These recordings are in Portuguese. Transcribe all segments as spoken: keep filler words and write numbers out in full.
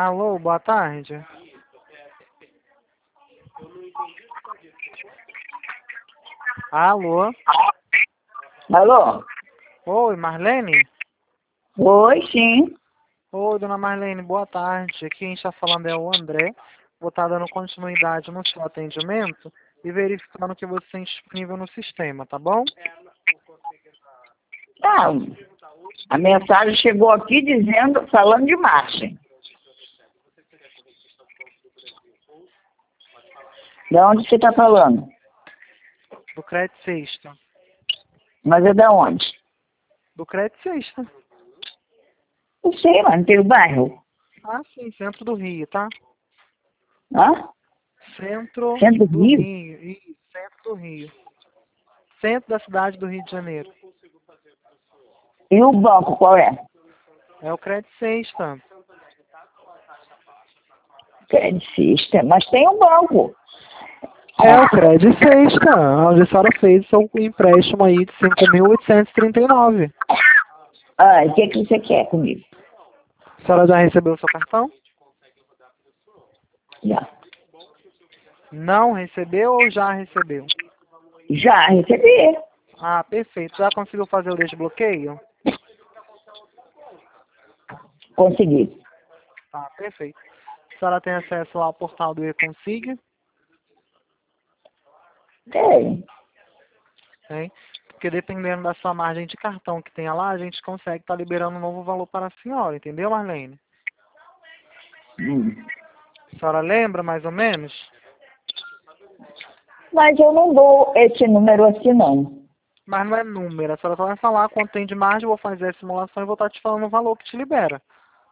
Alô, boa tarde. Alô? Alô? Oi, Marlene? Oi, sim. Oi, dona Marlene, boa tarde. Aqui quem está falando é o André. Vou estar dando continuidade no seu atendimento e verificando que você tem disponível no sistema, tá bom? Ah, a mensagem chegou aqui dizendo, falando de margem. De onde você está falando? Do Crédito Sexta. Mas é da onde? Do Crédito Sexta. Não sei, mas não tem o bairro. Ah, sim, centro do Rio, tá? Hã? Centro Centro do do Rio? Rio. Isso, centro do Rio. Centro da cidade do Rio de Janeiro. E o banco qual é? É o Crédito Sexta. Credicista, mas tem um banco. É o Crédito Sexta, onde a senhora fez o seu empréstimo aí de cinco mil oitocentos e trinta e nove. Ah, e o que, que você quer comigo? A senhora já recebeu o seu cartão? Já. Não recebeu ou já recebeu? Já recebi. Ah, perfeito. Já conseguiu fazer o desbloqueio? Consegui. Ah, perfeito. A senhora tem acesso ao portal do eConsig? Tem. Tem. Porque dependendo da sua margem de cartão que tenha lá, a gente consegue estar liberando um novo valor para a senhora, entendeu, Marlene? Hum. A senhora lembra mais ou menos? Mas eu não dou esse número assim, não. Mas não é número. A senhora só vai falar quanto tem de margem, eu vou fazer a simulação e vou estar te falando o valor que te libera.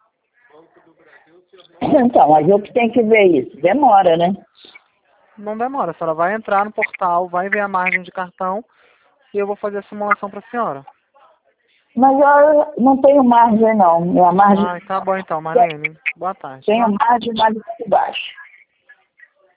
Então, mas eu que tenho que ver isso. Demora, né? Não demora. A senhora vai entrar no portal, vai ver a margem de cartão e eu vou fazer a simulação para a senhora. Mas eu não tenho margem, não. Minha margem... Ah, tá bom então, Marlene. Boa tarde, Tenho tá? margem mais baixo.